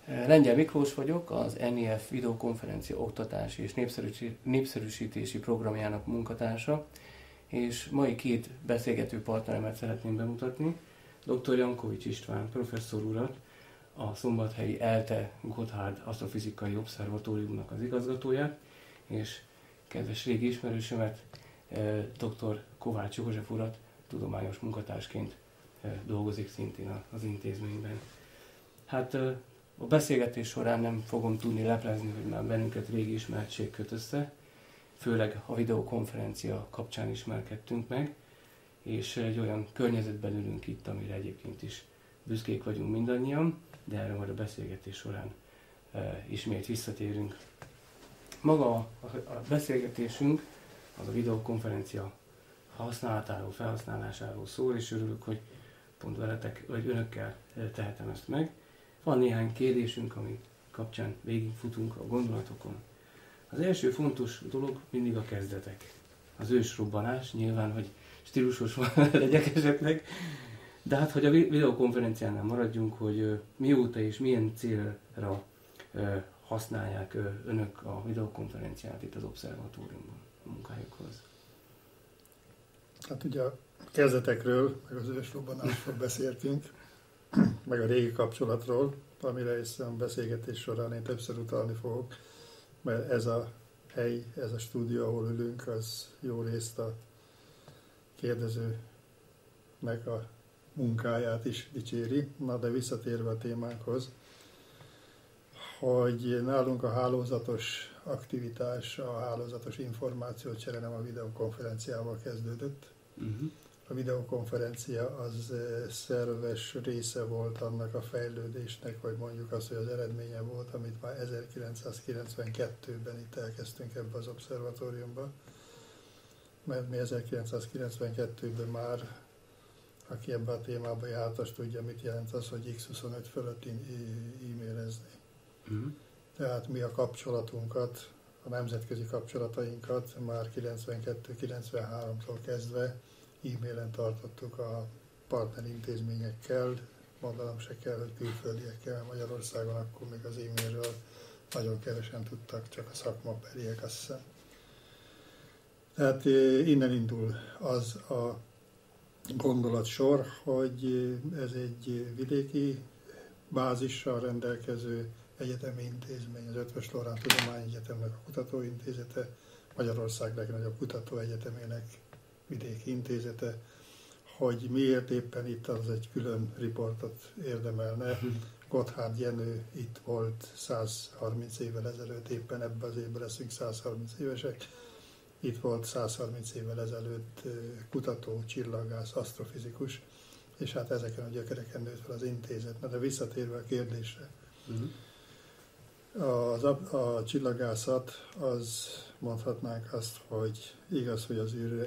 Lengyel Miklós vagyok, az NEF videokonferencia oktatási és népszerűsítési programjának munkatársa, és mai két beszélgető partneremet szeretném bemutatni. Dr. Jankovics István professzor urat, a szombathelyi ELTE Gotthard Asztrofizikai Obszervatóriumnak az igazgatóját, és kedves régi ismerősömet, dr. Kovács József urat, tudományos munkatársként dolgozik szintén az intézményben. Hát a beszélgetés során nem fogom tudni leplezni, hogy már bennünket régi ismertség köt össze, főleg a videokonferencia kapcsán ismerkedtünk meg, és egy olyan környezetben ülünk itt, amire egyébként is büszkék vagyunk mindannyian, de erre majd a beszélgetés során ismét visszatérünk. Maga a beszélgetésünk az a videokonferencia használatáról, felhasználásáról szól, és örülök, hogy pont veletek, vagy önökkel tehetem ezt meg. Van néhány kérdésünk, ami kapcsán végigfutunk a gondolatokon. Az első fontos dolog mindig a kezdetek. Az ősrobbanás, nyilván, hogy stílusos legyek esetleg, de hát, hogy a videokonferenciánál maradjunk, hogy mióta és milyen célra használják önök a videokonferenciát itt az obszervatóriumban a munkájukhoz. Hát ugye a kezdetekről, meg az ősrobbanásról beszéltünk, meg a régi kapcsolatról, amire hiszem a beszélgetés során én többször utalni fogok, mert ez a hely, ez a stúdió, ahol ülünk, az jó részt a kérdezőnek a munkáját is dicséri. Na, de visszatérve a témánkhoz, hogy nálunk a hálózatos aktivitás, a hálózatos információcsere nem a videokonferenciával kezdődött. A videokonferencia az szerves része volt annak a fejlődésnek, vagy mondjuk azt, hogy az eredménye volt, amit már 1992-ben itt elkezdtünk ebbe az obszervatóriumba. Mert mi 1992-ben már, aki ebbe a témába járt, az tudja, mit jelent az, hogy X25 fölött e-mailezni. Tehát mi a kapcsolatunkat, a nemzetközi kapcsolatainkat már 92-93-tól kezdve e-mailen tartottuk a partnerintézményekkel, mondanom se kell, hogy külföldiekkel. Magyarországon akkor még az e-mailről nagyon kevesen tudtak, csak a szakmabeliek, azt hiszem. Tehát innen indul az a gondolatsor, hogy ez egy vidéki bázissal rendelkező egyetemi intézmény, az Eötvös Loránd Tudományegyetemnek a kutatóintézete, Magyarország legnagyobb kutatóegyetemének vidéki intézete, hogy miért éppen itt az egy külön riportot érdemelne. Gotthard Jenő itt volt 130 évvel ezelőtt, éppen ebben az évben leszünk 130 évesek. Itt volt 130 évvel ezelőtt kutató, csillagász, asztrofizikus, és hát ezeken a gyökereken nőtt fel az intézet. Na, de visszatérve a kérdésre, a csillagászat, az mondhatnánk azt, hogy igaz, hogy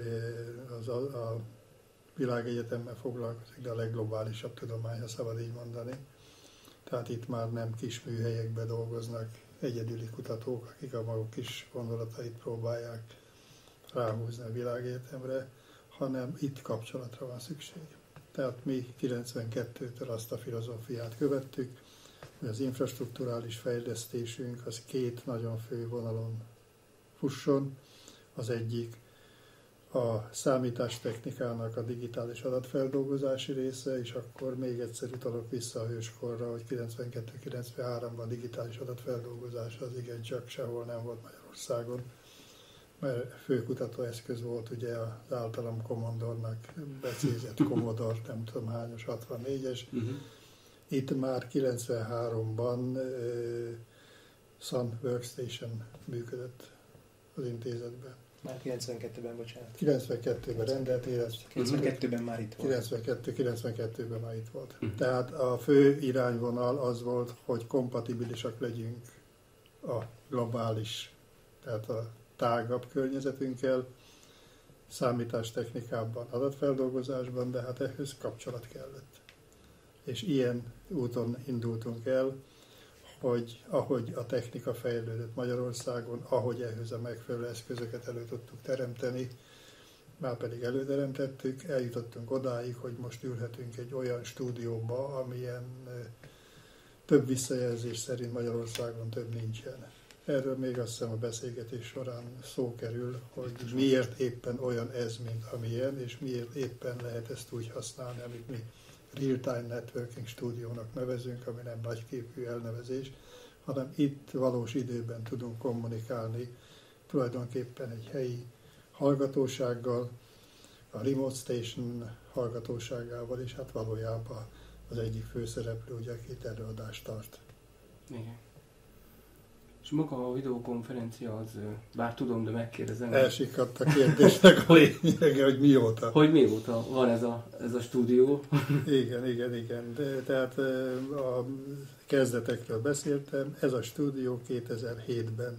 a világegyetemmel foglalkozik, de a legglobálisabb tudomány, ha szabad így mondani. Tehát itt már nem kis műhelyekben dolgoznak egyedüli kutatók, akik a maguk kis gondolatait próbálják ráhúzni a világegyetemre, hanem itt kapcsolatra van szükség. Tehát mi 92-től azt a filozófiát követtük, hogy az infrastrukturális fejlesztésünk az két nagyon fő vonalon fusson. Az egyik a számítástechnikának a digitális adatfeldolgozási része, és akkor még egyszer utalok vissza a hőskorra, hogy 92-93-ban a digitális adatfeldolgozás az igencsak sehol nem volt Magyarországon, mert fő kutatóeszköz volt ugye az általam Commodore-nak becézett Commodore, nem tudom hányos, 64-es. Itt már 93-ban Sun Workstation működött az intézetben. Már 92-ben, bocsánat. 92-ben rendelt, 92-ben már itt volt. 92-ben már itt volt. Tehát a fő irányvonal az volt, hogy kompatibilisak legyünk a globális, tehát a tágabb környezetünkkel, számítástechnikában, adatfeldolgozásban, de hát ehhez kapcsolat kellett. És ilyen úton indultunk el, hogy ahogy a technika fejlődött Magyarországon, ahogy ehhez a megfelelő eszközöket elő tudtuk teremteni, már pedig előteremtettük, eljutottunk odáig, hogy most ülhetünk egy olyan stúdióba, amilyen több visszajelzés szerint Magyarországon több nincsen. Erről még azt hiszem a beszélgetés során szó kerül, hogy miért éppen olyan ez, mint amilyen, és miért éppen lehet ezt úgy használni, amit mi Real-Time Networking stúdiónak nevezünk, ami nem nagyképű elnevezés, hanem itt valós időben tudunk kommunikálni tulajdonképpen egy helyi hallgatósággal, a Remote Station hallgatóságával, és hát valójában az egyik főszereplő, ugye, aki itt előadást tart. Igen. És maga a videokonferencia az, bár tudom, de megkérdezem. Elsikadt a kérdésnek a lényege, hogy mióta. Hogy mióta van ez a stúdió? Igen. Tehát a kezdetekről beszéltem. Ez a stúdió 2007-ben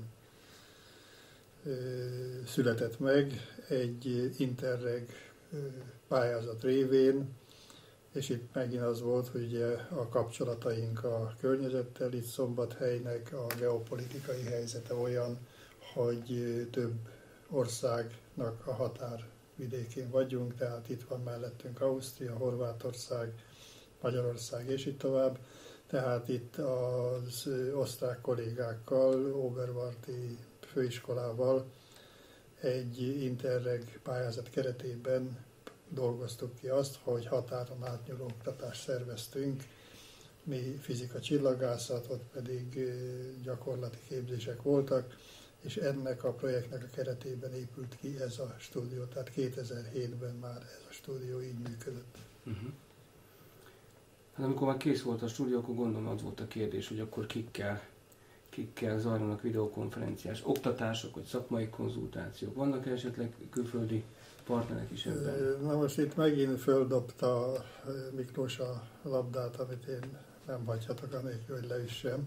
született meg egy Interreg pályázat révén, és itt megint az volt, hogy ugye a kapcsolataink a környezettel, itt Szombathelynek a geopolitikai helyzete olyan, hogy több országnak a határvidékén vagyunk, tehát itt van mellettünk Ausztria, Horvátország, Magyarország és így tovább. Tehát itt az osztrák kollégákkal, Oberwarti főiskolával egy Interreg pályázat keretében dolgoztuk ki azt, hogy határon átnyúló oktatást szerveztünk, mi fizika csillagászat, ott pedig gyakorlati képzések voltak, és ennek a projektnek a keretében épült ki ez a stúdió, tehát 2007-ben már ez a stúdió így működött. Uh-huh. Hát amikor már kész volt a stúdió, akkor gondolom az volt a kérdés, hogy akkor kikkel zajlanak videokonferenciás oktatások, vagy szakmai konzultációk. Vannak esetleg külföldi partnerek is ebben? Na most itt megint földobta Miklós a labdát, amit én nem hagyhatok anélkül, hogy leüssem.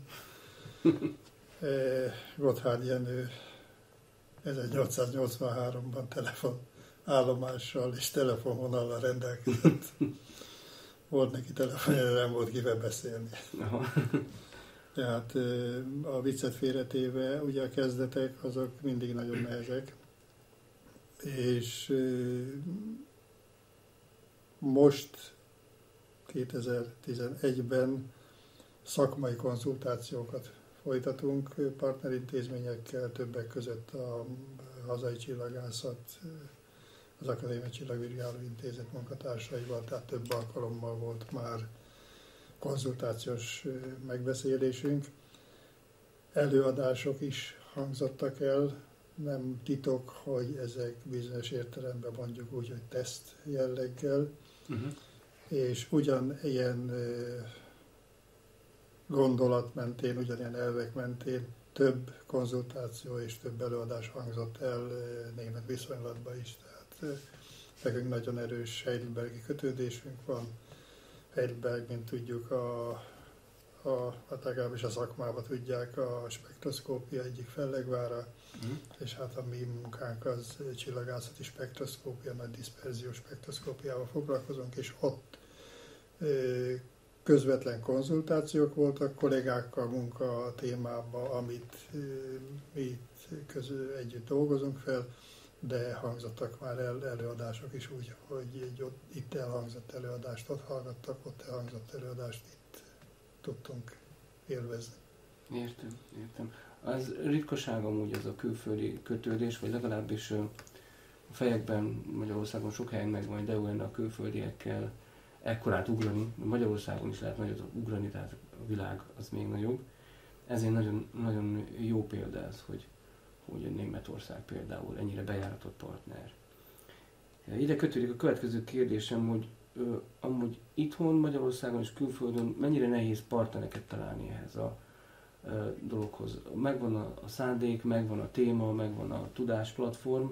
Gotthárd Jenő 1883-ban telefonállomással és telefonvonallal rendelkezett. Volt neki telefonja, de nem volt kivel beszélni. Aha. Tehát a viccet félretéve, ugye a kezdetek azok mindig nagyon nehezek, és most 2011-ben szakmai konzultációkat folytatunk partnerintézményekkel, többek között a Hazai Csillagászat, az Akadémiai Csillagvizsgáló Intézet munkatársaival, tehát több alkalommal volt már konzultációs megbeszélésünk. Előadások is hangzottak el, nem titok, hogy ezek bizonyos értelemben mondjuk úgy, hogy teszt jelleggel, és ugyanilyen gondolat mentén, ugyanilyen elvek mentén több konzultáció és több előadás hangzott el német viszonylatban is. Tehát nekünk nagyon erős heidelbergi kötődésünk van. Heidelberg, mint tudjuk, legalábbis a szakmában tudják, a spektroszkópia egyik fellegvára, és hát a mi munkánk az csillagászati spektroszkópia, nagy diszperziós spektroszkópiával foglalkozunk, és ott közvetlen konzultációk voltak kollégákkal munka a témában, amit mi itt együtt dolgozunk fel, de hangzottak már előadások is úgy, hogy itt elhangzott előadást ott hallgattak, ott elhangzott előadást itt tudtunk élvezni. Értem. Az ritkaság amúgy az a külföldi kötődés, vagy legalábbis a fejekben Magyarországon sok helyen megvan, de olyan a külföldiekkel ekkorát ugrani, Magyarországon is lehet nagyot ugrani, tehát a világ az még nagyobb. Ezért nagyon, nagyon jó példa ez, hogy Németország például ennyire bejáratott partner. Ide kötődik a következő kérdésem, hogy amúgy itthon, Magyarországon és külföldön mennyire nehéz partnereket találni ehhez a dologhoz. Megvan a szándék, megvan a téma, megvan a tudásplatform,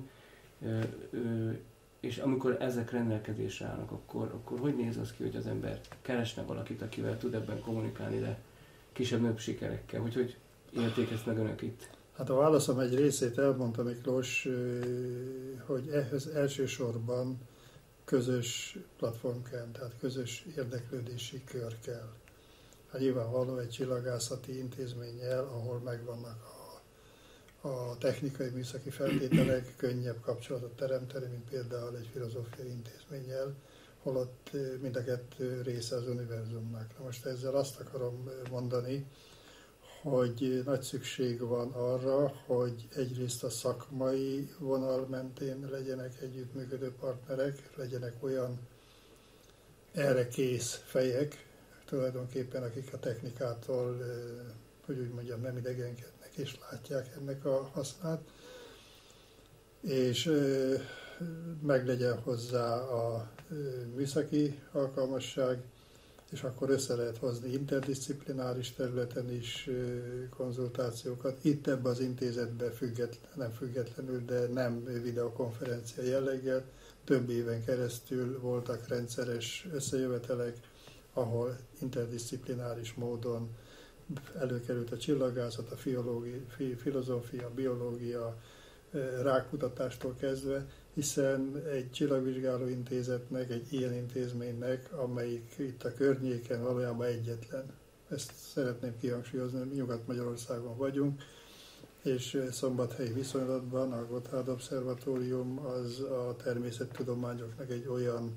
és amikor ezek rendelkezésre állnak, akkor hogy néz az ki, hogy az ember keresne valakit, akivel tud ebben kommunikálni, de kisebb-nagyobb sikerekkel? Hogy érték meg önök itt? Hát a válaszom egy részét elmondta Miklós, hogy ehhez elsősorban közös platform kell, tehát közös érdeklődési kör kell. Hát nyilvánvaló egy csillagászati intézménnyel, ahol megvannak a technikai műszaki feltételek, könnyebb kapcsolatot teremteni, mint például egy filozófiai intézménnyel, holott mind a kettő része az univerzumnak. Na most ezzel azt akarom mondani, hogy nagy szükség van arra, hogy egyrészt a szakmai vonal mentén legyenek együttműködő partnerek, legyenek olyan erre kész fejek, tulajdonképpen akik a technikától, hogy úgy mondjam, nem idegenkednek és látják ennek a hasznát, és meg legyen hozzá a műszaki alkalmasság, és akkor össze lehet hozni interdisziplináris területen is konzultációkat. Itt ebben az intézetben nem függetlenül, de nem videokonferencia jelleggel, több éven keresztül voltak rendszeres összejövetelek, ahol interdisziplináris módon előkerült a csillagászat, a filozófia, a biológia, rákutatástól kezdve, hiszen egy csillagvizsgáló intézetnek, egy ilyen intézménynek, amelyik itt a környéken valójában egyetlen. Ezt szeretném kihangsúlyozni, Nyugat-Magyarországon vagyunk, és szombathelyi viszonylatban a Gotthard Obszervatórium az a természettudományoknak egy olyan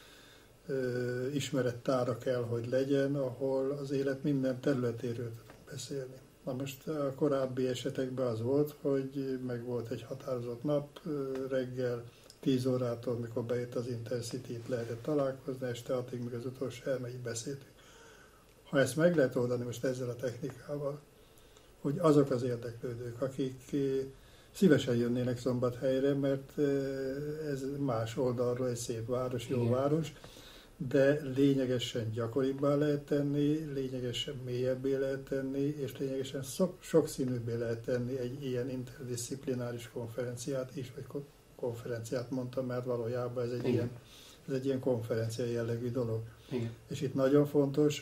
ismerettára kell, hogy legyen, ahol az élet minden területéről tudunk beszélni. Na most a korábbi esetekben az volt, hogy meg volt egy határozott nap, reggel 10 órától, mikor bejött az Intercity-t, lehetett találkozni, este 6-ig, míg az utolsó elmegyik beszéltünk. Ha ezt meg lehet oldani most ezzel a technikával, hogy azok az érdeklődők, akik szívesen jönnének Szombathelyre, mert ez más oldalról egy szép város, jó város, de lényegesen gyakoribbá lehet tenni, lényegesen mélyebbé lehet tenni, és lényegesen sokszínűbbé lehet tenni egy ilyen interdisziplináris konferenciát is, vagy konferenciát mondtam, mert valójában ez egy ilyen konferencia jellegű dolog. Igen. És itt nagyon fontos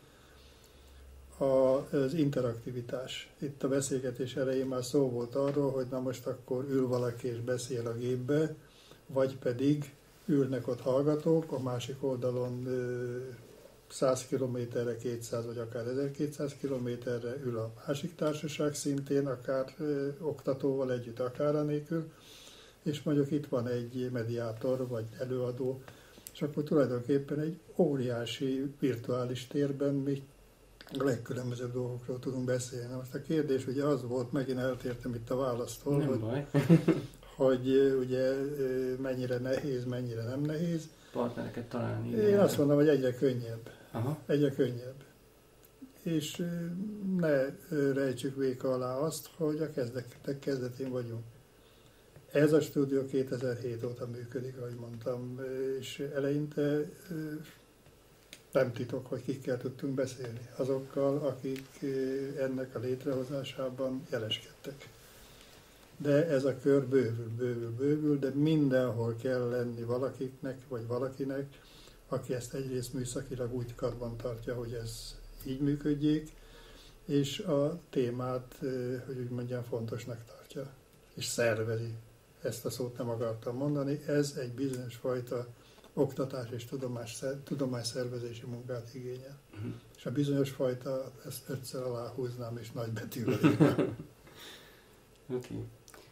az interaktivitás. Itt a beszélgetés elején már szó volt arról, hogy na most akkor ül valaki és beszél a gépbe, vagy pedig ülnek ott hallgatók, a másik oldalon 100 kilométerre, 200 vagy akár 1200 kilométerre ül a másik társaság szintén, akár oktatóval együtt, akár anélkül, és mondjuk itt van egy mediátor vagy előadó, és akkor tulajdonképpen egy óriási virtuális térben mi a legkülönbözőbb dolgokról tudunk beszélni. Most a kérdés ugye az volt, megint eltértem itt a választól, hogy ugye mennyire nehéz, mennyire nem nehéz. Partnereket találni. Én azt mondom, hogy egyre könnyebb. Aha. Egyre könnyebb. És ne rejtsük véka alá azt, hogy a kezdetek kezdetén vagyunk. Ez a stúdió 2007 óta működik, ahogy mondtam, és eleinte nem titok, hogy kikkel tudtunk beszélni. Azokkal, akik ennek a létrehozásában jeleskedtek. De ez a kör bővül, de mindenhol kell lenni valakiknek, vagy valakinek, aki ezt egyrészt műszakilag úgy karban tartja, hogy ez így működjék, és a témát, hogy úgy mondjam, fontosnak tartja, és szervezi. Ezt a szót nem akartam mondani. Ez egy bizonyos fajta oktatás és tudományszervezési munkát igényel. És a bizonyos fajta, ezt 5-szer aláhúznám, és nagy betűvel írnám. Oké.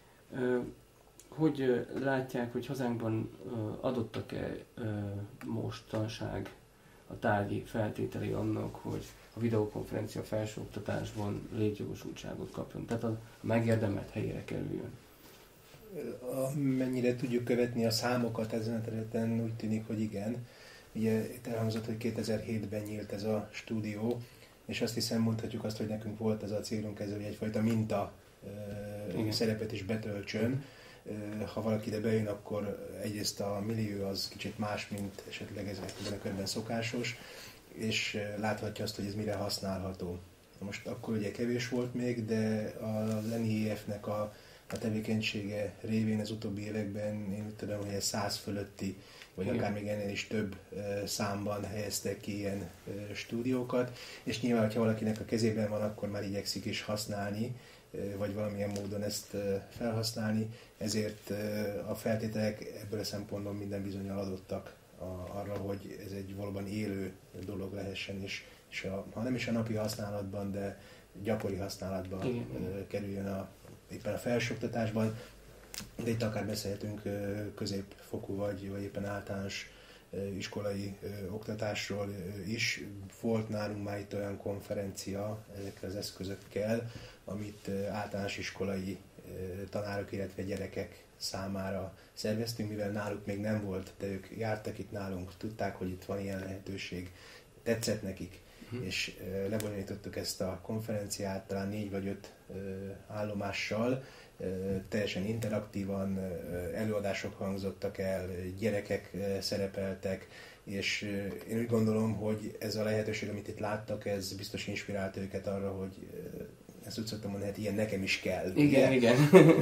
Hogy látják, hogy hazánkban adottak-e mostanság a tárgyi feltételei annak, hogy a videokonferencia felsőoktatásban létjogosultságot kapjon, tehát a megérdemelt helyére kerüljön? Mennyire tudjuk követni a számokat ezen a területen, úgy tűnik, hogy igen. Ugye itt elhangzott, hogy 2007-ben nyílt ez a stúdió, és azt hiszem mondhatjuk azt, hogy nekünk volt ez a célunk, ez egyfajta minta szerepet is betöltsön. Ha valaki ide bejön, akkor egyrészt a millió az kicsit más, mint esetleg ezekben a körben szokásos, és láthatja azt, hogy ez mire használható. Most akkor ugye kevés volt még, de az NIEF-nek a tevékenysége révén az utóbbi években én úgy tudom, hogy 100 fölötti, vagy akár még ennél is több számban helyeztek ki ilyen stúdiókat, és nyilván, hogyha valakinek a kezében van, akkor már igyekszik is használni, vagy valamilyen módon ezt felhasználni, ezért a feltételek ebből a szempontból minden bizonnyal adottak arra, hogy ez egy valóban élő dolog lehessen, és ha nem is a napi használatban, de gyakori használatban kerüljön éppen a felsőoktatásban, de itt akár beszélhetünk középfokú vagy éppen általános iskolai oktatásról is. Volt nálunk már itt olyan konferencia ezekkel az eszközökkel, amit általános iskolai tanárok, illetve gyerekek számára szerveztünk, mivel náluk még nem volt, de ők jártak itt nálunk, tudták, hogy itt van ilyen lehetőség, tetszett nekik, és lebonyolítottuk ezt a konferenciát talán 4 vagy 5 állomással, teljesen interaktívan, előadások hangzottak el, gyerekek szerepeltek, és én úgy gondolom, hogy ez a lehetőség, amit itt láttak, ez biztos inspirálta őket arra, hogy ezt úgy szoktam mondani, hát ilyen nekem is kell. Igen, igen.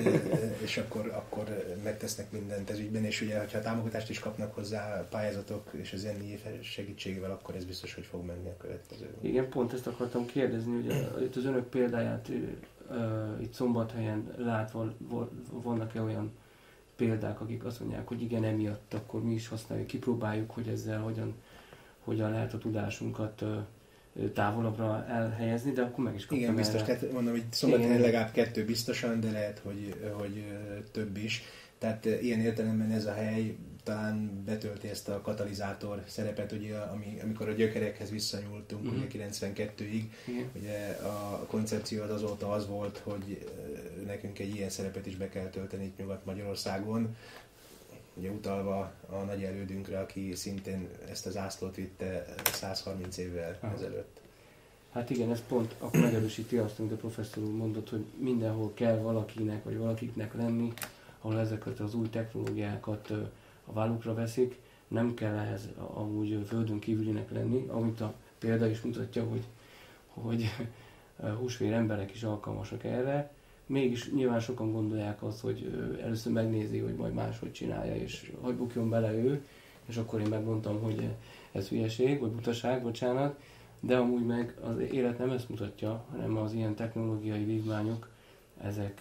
És akkor megtesznek mindent ez ügyben, és ugye, ha támogatást is kapnak hozzá pályázatok és az NIF segítségével, akkor ez biztos, hogy fog menni a következő. Igen, pont ezt akartam kérdezni, hogy itt az önök példáját itt Szombathelyen látva vannak-e olyan példák, akik azt mondják, hogy igen, emiatt akkor mi is használjuk, kipróbáljuk, hogy ezzel hogyan lehet a tudásunkat távolabbra elhelyezni, de akkor meg is kaptam. Igen, biztos. Tehát mondom, hogy Szombathelyen legalább 2 biztosan, de lehet, hogy több is. Tehát ilyen értelemben ez a hely talán betölti ezt a katalizátor szerepet, ugye, amikor a gyökerekhez visszanyúltunk, ugye 92-ig, ugye a koncepció az azóta az volt, hogy nekünk egy ilyen szerepet is be kell tölteni itt Nyugat-Magyarországon, ugye utalva a nagy elődünkre, aki szintén ezt az zászlót vitte 130 évvel ezelőtt. Hát igen, ez pont akkor megerősíti azt, amit a professzor úr mondott, hogy mindenhol kell valakinek vagy valakiknek lenni, ahol ezeket az új technológiákat a vállukra veszik, nem kell ehhez amúgy földön kívülinek lenni, amit a példa is mutatja, hogy húsvér emberek is alkalmasak erre. Mégis nyilván sokan gondolják azt, hogy először megnézi, hogy majd máshogy csinálja, és hogy bukjon bele ő, és akkor én megmondtam, hogy ez hülyeség, vagy butaság, bocsánat, de amúgy meg az élet nem ezt mutatja, hanem az ilyen technológiai vívmányok, ezek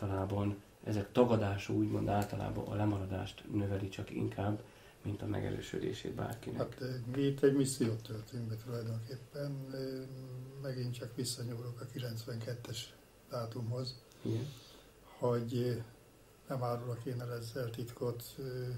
tagadása úgymond általában a lemaradást növeli csak inkább, mint a megerősödését bárkinek. Hát mi itt egy missziót töltünk be tulajdonképpen, megint csak visszanyúlok a 92-es dátumhoz, igen, hogy nem árulok én el ezzel titkot.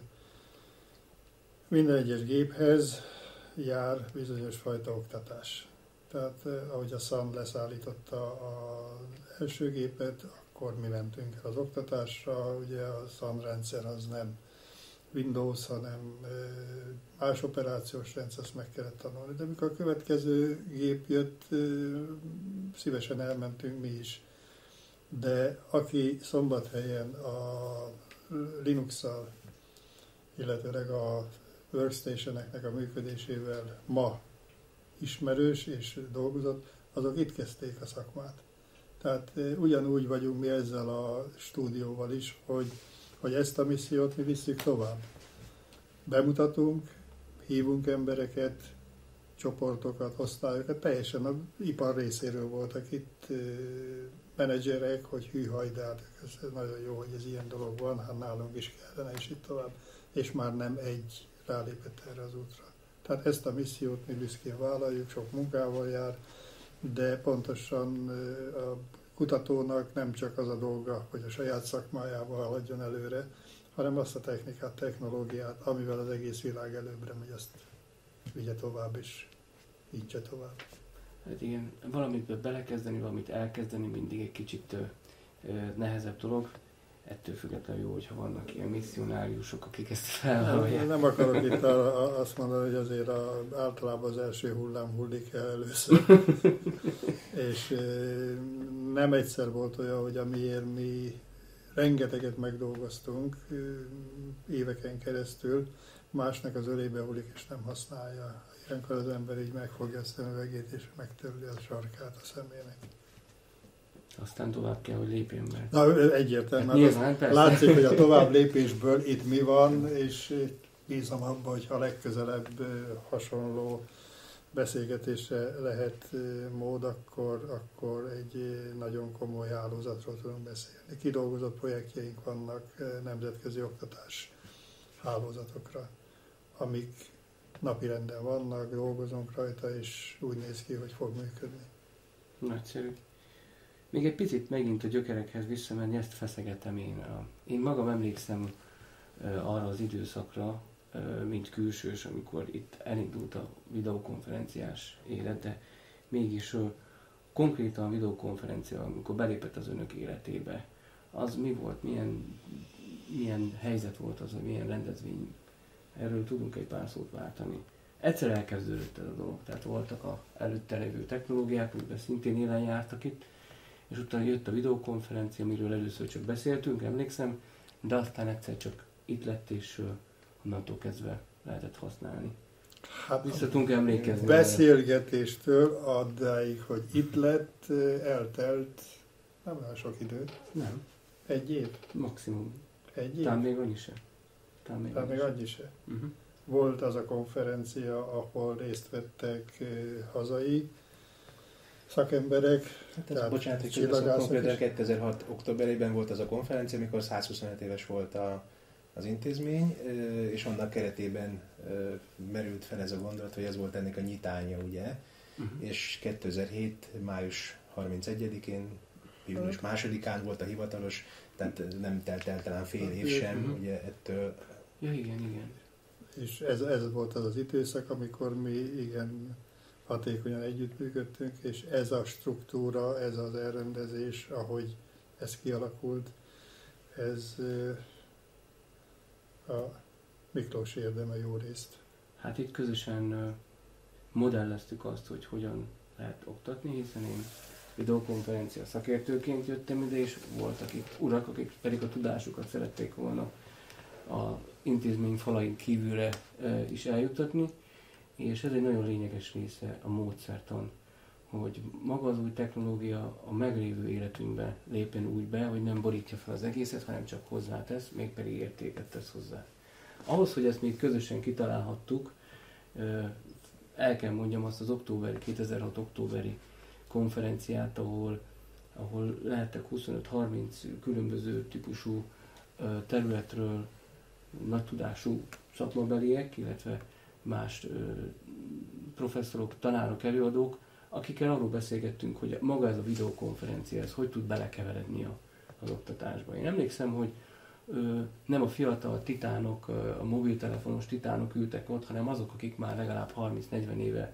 Minden egyes géphez jár bizonyos fajta oktatás. Tehát ahogy a SAN leszállította az első gépet, akkor mi mentünk el az oktatásra, ugye a SAN rendszer az nem Windows, hanem más operációs rendszer, ezt meg kellett tanulni. De amikor a következő gép jött, szívesen elmentünk mi is. De aki Szombathelyen a Linux-szal, illetőleg a workstation-eknek a működésével ma ismerős és dolgozott, azok itt kezdték a szakmát. Tehát ugyanúgy vagyunk mi ezzel a stúdióval is, hogy ezt a missziót mi visszük tovább. Bemutatunk, hívunk embereket, csoportokat, osztályokat, teljesen az ipar részéről voltak itt menedzserek, hogy hűhaj, de hát ez nagyon jó, hogy ez ilyen dolog van, hát nálunk is kellene, és itt tovább. És már nem egy rálépett erre az útra. Tehát ezt a missziót mi büszkén vállaljuk, sok munkával jár, de pontosan a kutatónak nem csak az a dolga, hogy a saját szakmájával haladjon előre, hanem azt a technikát, technológiát, amivel az egész világ előbbre megy, azt vigye tovább és vigye tovább. Hát igen, valamit belekezdeni, valamit elkezdeni mindig egy kicsit nehezebb dolog. Ettől függetlenül jó, hogyha vannak ilyen misszionáriusok, akik ezt felvállalják. Nem akarok itt azt mondani, hogy azért általában az első hullám hullik el először. És nem egyszer volt olyan, hogy amiért mi rengeteget megdolgoztunk éveken keresztül, másnak az ölébe hullik és nem használja. Ilyenkor az ember így megfogja a szemüvegét és megtörli a sarkát a szemének. Aztán tovább kell, hogy lépjen be. Na, egyértelműen. Hát látszik, hogy a tovább lépésből itt mi van, és bízom abban, hogy ha legközelebb hasonló beszélgetésre lehet mód, akkor egy nagyon komoly hálózatról tudunk beszélni. Kidolgozott projektjeink vannak nemzetközi oktatás hálózatokra, amik napirenden vannak, dolgozunk rajta, és úgy néz ki, hogy fog működni. Nagyszerű. Még egy picit megint a gyökerekhez visszamenni, ezt feszegetem én. Én magam emlékszem arra az időszakra, mint külsős, amikor itt elindult a videokonferenciás élet, de mégis konkrétan a videokonferencia, amikor belépett az önök életébe, az mi volt, milyen helyzet volt az, milyen rendezvény? Erről tudunk egy pár szót váltani. Egyszer elkezdődött ez a dolog, tehát voltak az előtte lévő technológiák, amiben szintén élen jártak itt, és utána jött a videokonferencia, amiről először csak beszéltünk, emlékszem, de aztán egyszer csak itt lett, és onnantól kezdve lehetett használni. Hát vissza tudunk emlékezni. Beszélgetéstől addáig, hogy itt lett, eltelt nem olyan sok idő. Nem. Egy év? Maximum. Egy év? Talán még annyi se. Talán még annyi se. Uh-huh. Volt az a konferencia, ahol részt vettek hazai szakemberek. Hát bocsánat, hogy konkrétan 2006. októberében volt az a konferencia, amikor 125 éves volt az intézmény, és annak keretében merült fel ez a gondolat, hogy ez volt ennek a nyitánya, ugye? Uh-huh. És 2007. május 31-én, június 2-án volt a hivatalos, tehát nem telt el talán fél év sem, ugye ettől. Ja, igen. És ez volt az az időszak, amikor mi igen hatékonyan együttműködtünk, és ez a struktúra, ez az elrendezés, ahogy ez kialakult, ez a Miklós érdeme jó részt. Hát itt közösen modelleztük azt, hogy hogyan lehet oktatni, hiszen én videokonferencia szakértőként jöttem ide, és voltak itt urak, akik pedig a tudásukat szerették volna az intézmény falain kívülre is eljuttatni, és ez egy nagyon lényeges része a módszertan, hogy maga az új technológia a meglévő életünkbe lépjen úgy be, hogy nem borítja fel az egészet, hanem csak hozzátesz, mégpedig értéket tesz hozzá. Ahhoz, hogy ezt még közösen kitalálhattuk, el kell mondjam azt az 2006. októberi konferenciát, ahol lehettek 25-30 különböző típusú területről nagy tudású szakmabeliek, illetve más professzorok, tanárok, előadók, akikkel arról beszélgettünk, hogy maga ez a videokonferencia, ez hogy tud belekeveredni az oktatásba. Én emlékszem, hogy nem a fiatal titánok, a mobiltelefonos titánok ültek ott, hanem azok, akik már legalább 30-40 éve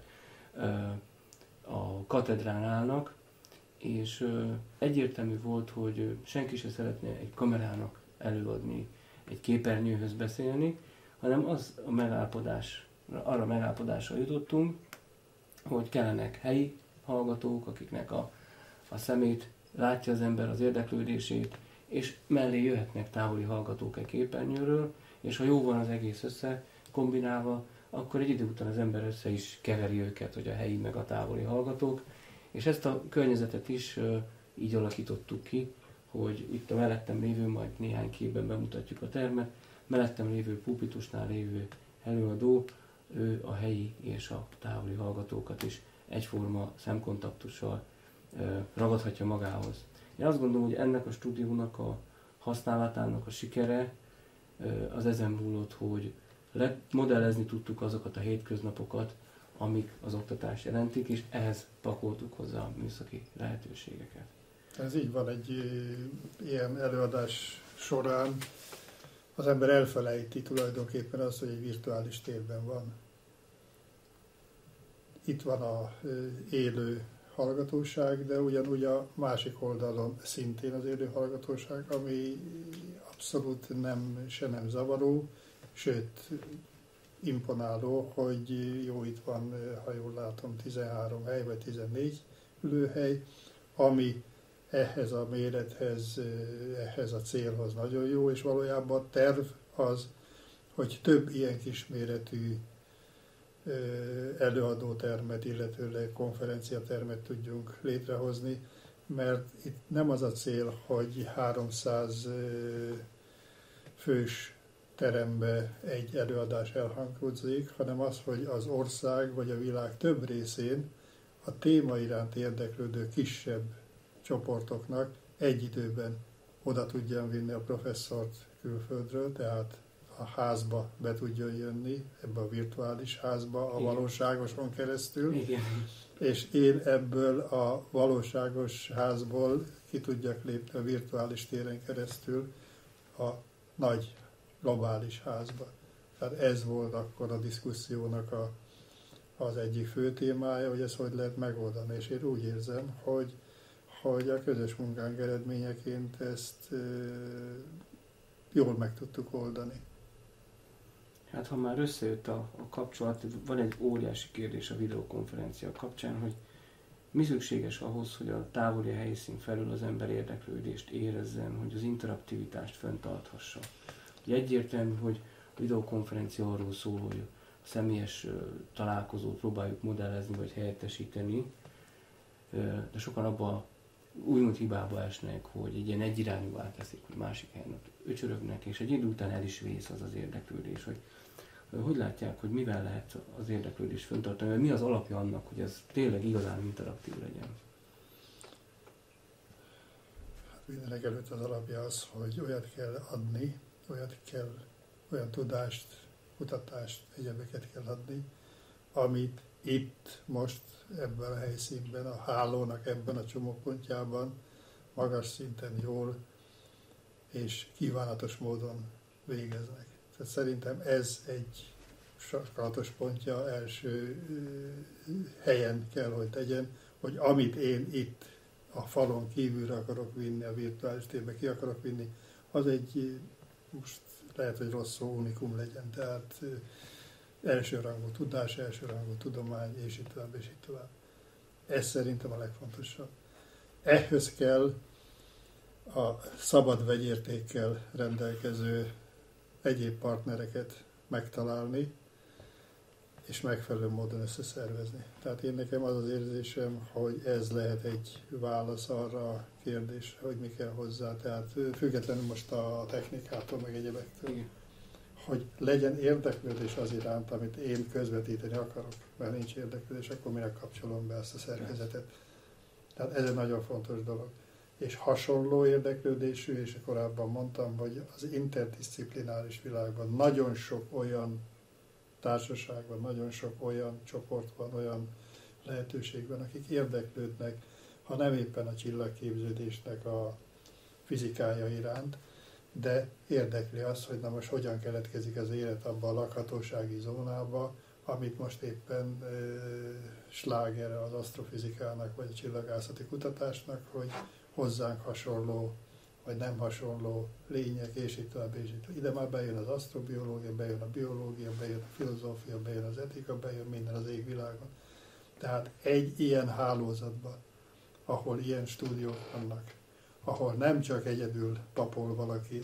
a katedrán állnak, és egyértelmű volt, hogy senki se szeretne egy kamerának előadni, egy képernyőhöz beszélni, hanem az a arra megállapodásra jutottunk, hogy kellenek helyi hallgatók, akiknek a szemét látja az ember, az érdeklődését, és mellé jöhetnek távoli hallgatók egy képernyőről, és ha jó van az egész össze kombinálva, akkor egy idő után az ember össze is keveri őket, hogy a helyi meg a távoli hallgatók, és ezt a környezetet is így alakítottuk ki, hogy itt a mellettem lévő, majd néhány képben bemutatjuk a termet, mellettem lévő pulpitusnál lévő előadó, ő a helyi és a távoli hallgatókat is egyforma szemkontaktussal ragadhatja magához. Én azt gondolom, hogy ennek a stúdiónak a használatának a sikere az ezen múlott, hogy modellezni tudtuk azokat a hétköznapokat, amik az oktatást jelentik, és ehhez pakoltuk hozzá a műszaki lehetőségeket. Ez így van, egy ilyen előadás során az ember elfelejti tulajdonképpen azt, hogy egy virtuális térben van. Itt van az élő hallgatóság, de ugyanúgy a másik oldalon szintén az élő hallgatóság, ami abszolút nem zavaró, sőt imponáló, hogy jó, itt van, ha jól látom, 13 hely, vagy 14 ülőhely, ami ehhez a mérethez, ehhez a célhoz nagyon jó, és valójában a terv az, hogy több ilyen kisméretű előadótermet, illetőleg konferenciatermet tudjunk létrehozni, mert itt nem az a cél, hogy 300 fős terembe egy előadás elhangozzik, hanem az, hogy az ország vagy a világ több részén a téma iránt érdeklődő kisebb csoportoknak egy időben oda tudjam vinni a professzort külföldről, tehát a házba be tudjon jönni, ebbe a virtuális házba, a valóságoson keresztül, Igen. És én ebből a valóságos házból ki tudjak lépni a virtuális téren keresztül a nagy globális házba. Tehát ez volt akkor a diszkusziónak az egyik fő témája, hogy ezt hogy lehet megoldani. És én úgy érzem, hogy a közös munkánk eredményeként ezt jól meg tudtuk oldani. Hát ha már összejött a kapcsolat, van egy óriási kérdés a videokonferencia kapcsán, hogy mi szükséges ahhoz, hogy a távoli helyszín felül az ember érdeklődést érezzen, hogy az interaktivitást fenntarthassa. Ugye egyértelmű, hogy a videokonferencia arról szól, hogy a személyes találkozót próbáljuk modellezni vagy helyettesíteni, de sokan abban úgymond hibába esnek, hogy egy ilyen egyirányúvá teszik, hogy másik helyen ott öcsörögnek, és egy idő után el is vész az érdeklődés, hogy látják, hogy mivel lehet az érdeklődést fenntartani, vagy mi az alapja annak, hogy ez tényleg igazán interaktív legyen? Hát mindenek előtt az alapja az, hogy olyat kell adni, olyan tudást, kutatást, egyebeket kell adni, amit itt most ebben a helyszínben, a hálónak ebben a csomópontjában magas szinten jól és kívánatos módon végeznek. Tehát szerintem ez egy sarkalatos pontja, első helyen kell, hogy tegyen, hogy amit én itt a falon kívülre akarok vinni, a virtuális térbe ki akarok vinni, az egy, most lehet, hogy rossz szó, unikum legyen, tehát elsőrangú tudás, elsőrangú tudomány, és így tovább, és így tovább. Ez szerintem a legfontosabb. Ehhez kell a szabad vegyértékkel rendelkező egyéb partnereket megtalálni, és megfelelő módon összeszervezni. Tehát én nekem az az érzésem, hogy ez lehet egy válasz arra a kérdésre, hogy mi kell hozzá. Tehát függetlenül most a technikától, meg egyebektől, hogy legyen érdeklődés az iránt, amit én közvetíteni akarok. Mert nincs érdeklődés, akkor minek kapcsolom be ezt a szerkezetet. Tehát ez egy nagyon fontos dolog. És hasonló érdeklődésű, és korábban mondtam, hogy az interdisziplináris világban nagyon sok olyan társaság van, nagyon sok olyan csoport van, olyan lehetőség van, akik érdeklődnek, ha nem éppen a csillagképződésnek a fizikája iránt, de érdekli azt, hogy na most hogyan keletkezik az élet abban a lakhatósági zónába, amit most éppen slágere az asztrofizikának, vagy a csillagászati kutatásnak, hogy hozzánk hasonló, vagy nem hasonló lények, és így tovább, és így tovább. Ide már bejön az asztrobiológia, bejön a biológia, bejön a filozófia, bejön az etika, bejön minden az égvilágon. Tehát egy ilyen hálózatban, ahol ilyen stúdiók vannak, ahol nem csak egyedül papol valaki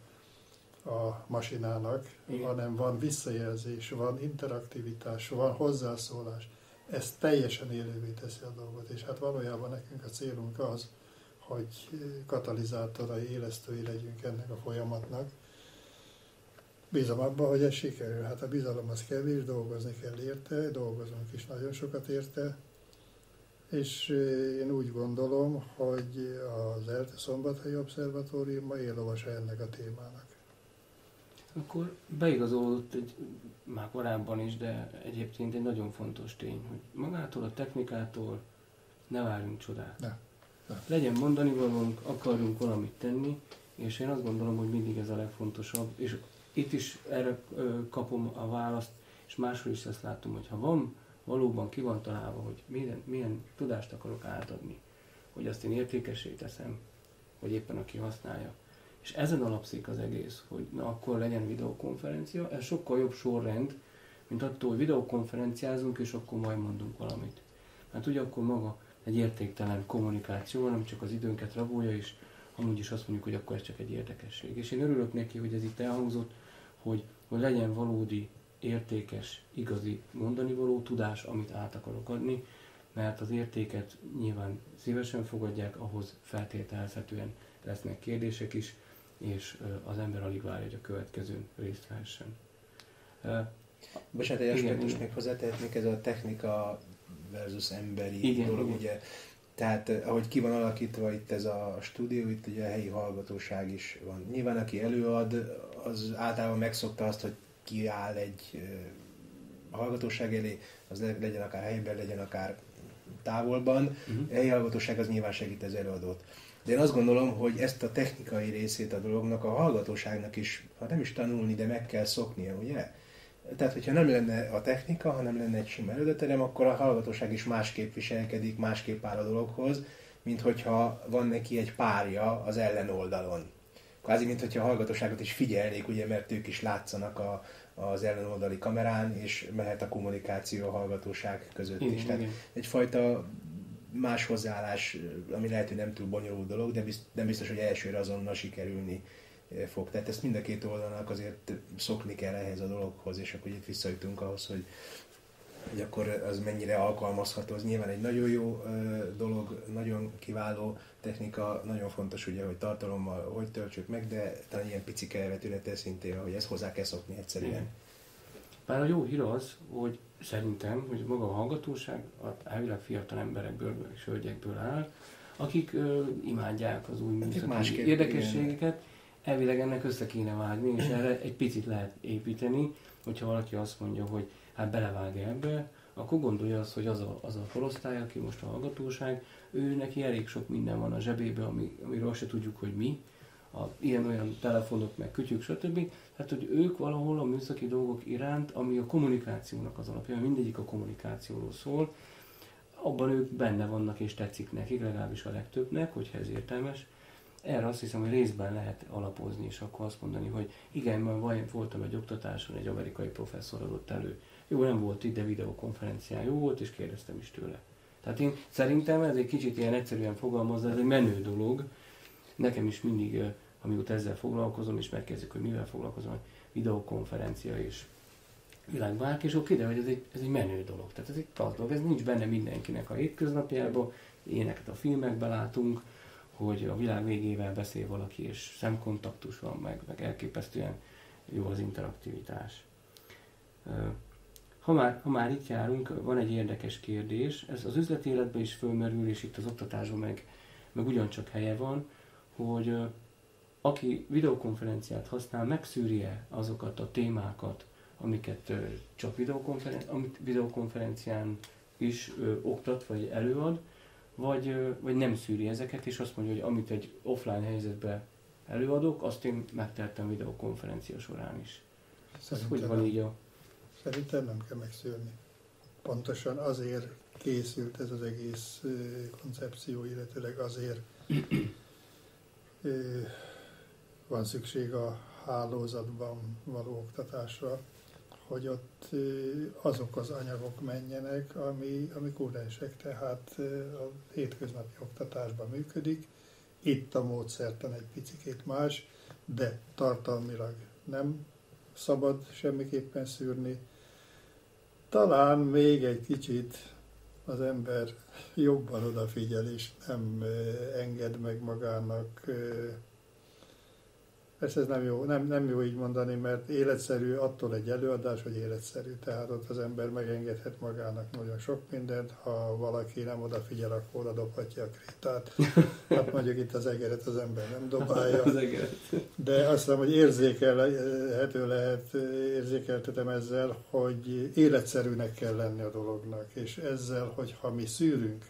a masinának, hanem van visszajelzés, van interaktivitás, van hozzászólás. Ez teljesen élővé teszi a dolgot, és hát valójában nekünk a célunk az, hogy katalizátorai, élesztői legyünk ennek a folyamatnak. Bízom abban, hogy ez sikerül. Hát a bizalom az kevés, dolgozni kell érte, dolgozunk is nagyon sokat érte, és én úgy gondolom, hogy az ELTE Szombathelyi Obszervatórium ma éllovasa ennek a témának. Akkor beigazolódott már korábban is, de egyébként egy nagyon fontos tény, hogy magától a technikától ne várjunk csodát. Ne. Legyen mondani valónk, akarjunk valamit tenni, és én azt gondolom, hogy mindig ez a legfontosabb, és itt is erre kapom a választ, és máshol is ezt látom, hogy ha van, valóban ki van találva, hogy milyen tudást akarok átadni, hogy azt én értékessé teszem, hogy éppen aki használja. És ezen alapszik az egész, hogy na akkor legyen videokonferencia, ez sokkal jobb sorrend, mint attól, hogy videokonferenciázunk, és akkor majd mondunk valamit. Mert ugye akkor maga egy értéktelen kommunikáció, nem csak az időnket rabolja, és amúgy is azt mondjuk, hogy akkor ez csak egy érdekesség. És én örülök neki, hogy ez itt elhangzott, hogy legyen valódi, értékes, igazi mondanivaló tudás, amit át akarok adni, mert az értéket nyilván szívesen fogadják, ahhoz feltételezhetően lesznek kérdések is, és az ember alig várja, hogy a következőn részt vehessen. Bocsánat, egy aspektus még hozzátehetnék, ez a technika versus emberi dolog, ugye. Tehát ahogy ki van alakítva itt ez a stúdió, itt ugye a helyi hallgatóság is van. Nyilván aki előad, az általában megszokta azt, hogy kiáll egy hallgatóság elé, az legyen akár helyben, legyen akár távolban. A helyi hallgatóság az nyilván segít az előadót. De én azt gondolom, hogy ezt a technikai részét a dolognak a hallgatóságnak is, ha nem is tanulni, de meg kell szoknia, ugye? Tehát, hogyha nem lenne a technika, hanem lenne egy sima előterem, akkor a hallgatóság is másképp viselkedik, másképp áll a dologhoz, mint hogyha van neki egy párja az ellenoldalon. Kvázi, mint hogyha a hallgatóságot is figyelnék, ugye, mert ők is látszanak az ellenoldali kamerán, és mehet a kommunikáció a hallgatóság között is. Igen, Tehát igen. egyfajta más hozzáállás, ami lehet, hogy nem túl bonyolult dolog, de nem biztos, hogy elsőre azonnal sikerülni fog. Tehát ezt mind a két oldalnak azért szokni kell ehhez a dologhoz, és akkor itt visszajutunk ahhoz, hogy akkor az mennyire alkalmazható. Az nyilván egy nagyon jó dolog, nagyon kiváló technika, nagyon fontos ugye, hogy tartalommal hogy töltsük meg, de talán ilyen picike vetülete szintén, hogy ezt hozzá kell szokni egyszerűen. Bár a jó hír az, hogy szerintem, hogy maga a hallgatóság elvileg fiatal emberekből és hölgyekből áll, akik imádják az új műszaki érdekességeket, elvileg ennek össze kéne vágni, és erre egy picit lehet építeni, hogyha valaki azt mondja, hogy hát belevág ebbe, akkor gondolja azt, hogy az a korosztály, aki most a hallgatóság, ő neki elég sok minden van a zsebébe, amiről azt se tudjuk, hogy mi, ilyen-olyan telefonok, meg kütyük, stb. Tehát, hogy ők valahol a műszaki dolgok iránt, ami a kommunikációnak az alapja, mindegyik a kommunikációról szól, abban ők benne vannak és tetszik nekik, legalábbis a legtöbbnek, hogyha ez értelmes. Erre azt hiszem, hogy részben lehet alapozni, és akkor azt mondani, hogy igen, majd voltam egy oktatáson, egy amerikai professzor adott elő. Jó, nem volt itt, de videokonferencián jó volt, és kérdeztem is tőle. Tehát én szerintem ez egy kicsit ilyen egyszerűen fogalmazva, ez egy menő dolog. Nekem is mindig, amióta ezzel foglalkozom, és megkezdjük, hogy mivel foglalkozom, videokonferencia és világválk, és oké, de hogy ez egy menő dolog. Tehát ez egy dolog, ez nincs benne mindenkinek a hétköznapjában, ilyeneket a filmekben látunk, hogy a világ végével beszél valaki, és szemkontaktus van, meg elképesztően jó az interaktivitás. Ha már itt járunk, van egy érdekes kérdés, ez az üzleti életben is fölmerül, és itt az oktatásban meg ugyancsak helye van, hogy aki videokonferenciát használ, megszűri-e azokat a témákat, amiket csak videokonferencián is oktat, vagy előad, vagy nem szűri ezeket, és azt mondja, hogy amit egy offline helyzetben előadok, azt én megtettem videokonferencia során is. Hogy van így Szerintem nem kell megszűrni. Pontosan azért készült ez az egész koncepció, illetőleg azért van szükség a hálózatban való oktatásra, hogy ott azok az anyagok menjenek, ami kórensek, tehát a hétköznapi oktatásban működik. Itt a módszertan egy picikét más, de tartalmilag nem szabad semmiképpen szűrni. Talán még egy kicsit az ember jobban odafigyel, és nem enged meg magának. Persze ez nem jó így mondani, mert életszerű attól egy előadás, hogy életszerű. Tehát ott az ember megengedhet magának nagyon sok mindent, ha valaki nem odafigyel, akkor oda dobhatja a krétát. Hát mondjuk itt az egeret az ember nem dobálja. De azt hiszem, hogy érzékeltetem ezzel, hogy életszerűnek kell lenni a dolognak. És ezzel, hogyha mi szűrünk,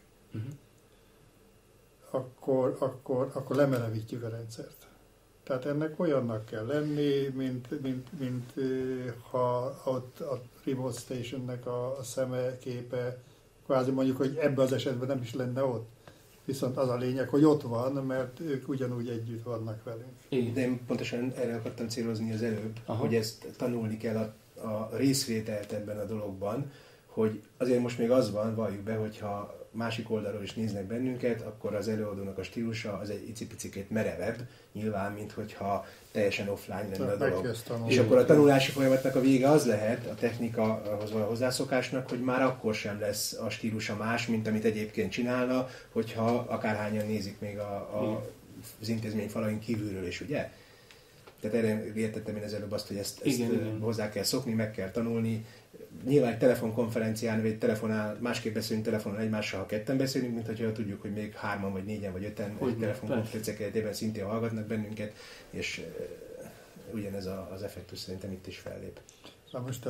akkor lemelegítjük a rendszert. Tehát ennek olyannak kell lenni, mint ha ott a remote stationnek a szeme képe, kvázi mondjuk, hogy ebben az esetben nem is lenne ott. Viszont az a lényeg, hogy ott van, mert ők ugyanúgy együtt vannak velünk. De én pontosan erre akartam célozni az előbb, hogy ezt tanulni kell a részvételt ebben a dologban, hogy azért most még az van, valljuk be, hogyha másik oldalról is néznek bennünket, akkor az előadónak a stílusa az egy icipicikét merevebb, nyilván, mint hogyha teljesen offline lenne a dolog. És akkor a tanulási folyamatnak a vége az lehet, a technikahoz való hozzászokásnak, hogy már akkor sem lesz a stílusa más, mint amit egyébként csinálna, hogyha akárhányan nézik még az intézmény falain kívülről is, ugye? Tehát erre értettem én előbb azt, hogy ezt igen. Hozzá kell szokni, meg kell tanulni. Nyilván egy telefonkonferencián, vagy telefonál, másképp beszélünk telefonon egymással, ha ketten beszélünk, mint hogyha tudjuk, hogy még 3-an, vagy 4-en, vagy 5-en egy telefonkonferenciák keretében szintén hallgatnak bennünket, és ugyanez az effektus szerintem itt is fellép. Na most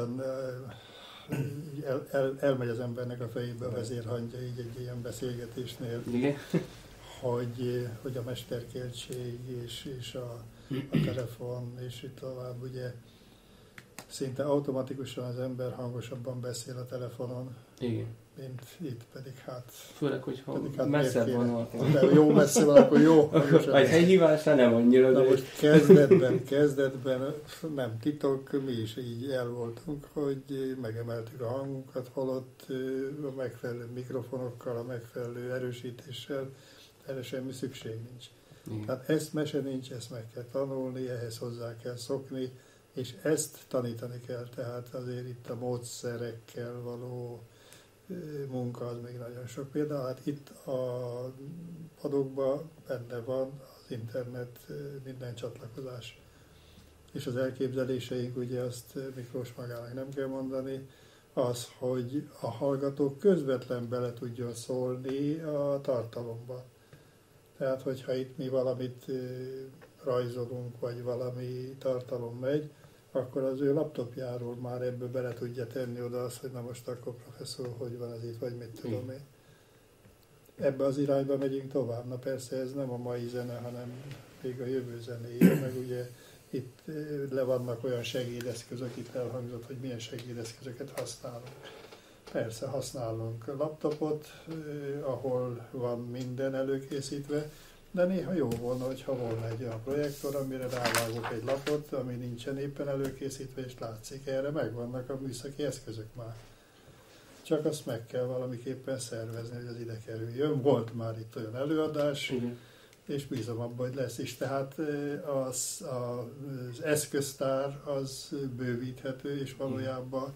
elmegy az embernek a fejébe a vezérhangja így egy ilyen beszélgetésnél, hogy a mesterkéltség és a telefon, és így tovább, ugye szinte automatikusan az ember hangosabban beszél a telefonon, Igen. mint itt, pedig hát... Főleg, hogyha hát messzebb van. De jó messze van, akkor jó. Vagy helyhívásnál nem annyira. Na most kezdetben nem titok, mi is így el voltunk, hogy megemeltük a hangunkat, holott a megfelelő mikrofonokkal, a megfelelő erősítéssel erre semmi szükség nincs. Igen. Tehát ezt mese nincs, ezt meg kell tanulni, ehhez hozzá kell szokni, és ezt tanítani kell, tehát azért itt a módszerekkel való munka az még nagyon sok. Például hát itt a padokban benne van az internet, minden csatlakozás. És az elképzeléseink, ugye azt Miklós magának nem kell mondani, az, hogy a hallgató közvetlen bele tudjon szólni a tartalomba. Tehát, hogyha itt mi valamit rajzolunk, vagy valami tartalom megy, akkor az ő laptopjáról már ebből bele tudja tenni oda azt, hogy na most akkor professzor, hogy van ez itt, vagy mit tudom én. Ebbe az irányba megyünk tovább. Na persze ez nem a mai zene, hanem még a jövő zenéje, meg ugye itt le vannak olyan segédeszközök, itt elhangzott, hogy milyen segédeszközöket használunk. Persze használunk laptopot, ahol van minden előkészítve, de néha jó volna, hogyha volna egy olyan projektor, amire rávágok egy lapot, ami nincsen éppen előkészítve, és látszik, erre megvannak a műszaki eszközök már. Csak azt meg kell valamiképpen szervezni, hogy az ide kerüljön. Volt már itt olyan előadás, és bízom abban, hogy lesz is. Tehát az eszköztár az bővíthető, és valójában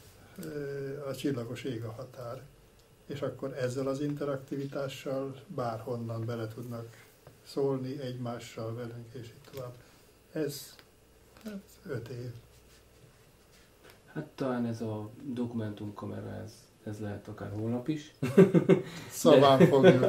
a csillagos ég a határ. És akkor ezzel az interaktivitással bárhonnan bele tudnak szólni egymással velünk, és így tovább. Ez 5 év. Hát talán ez a dokumentumkamera, ez lehet akár holnap is. Szaván fogjuk.